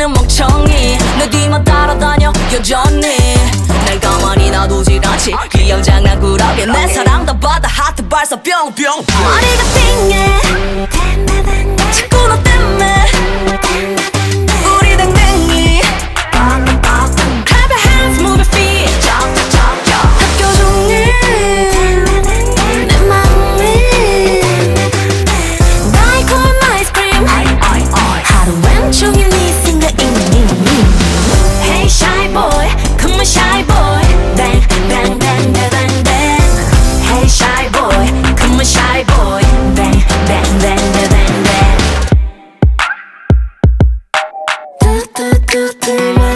나는 멍청이 내 뒤만 따라다녀 여전히 날 가만히 놔두질 않지 귀여운 장난꾸러기 내 사랑 다 받아 하트 발사 뿅뿅 머리가 띵해 자꾸 너 때문에 우리 댕댕이 Clap your hands, move your feet 학교 종일 내 맘이 달콤한 아이스크림 하루 왼쪽에 네 생각이니 Hey shy boy, come on shy boy Bang, bang, bang, bang, bang, bang Hey shy boy, come on shy boy Bang, bang, bang, bang, bang, bang Do, do, do, do,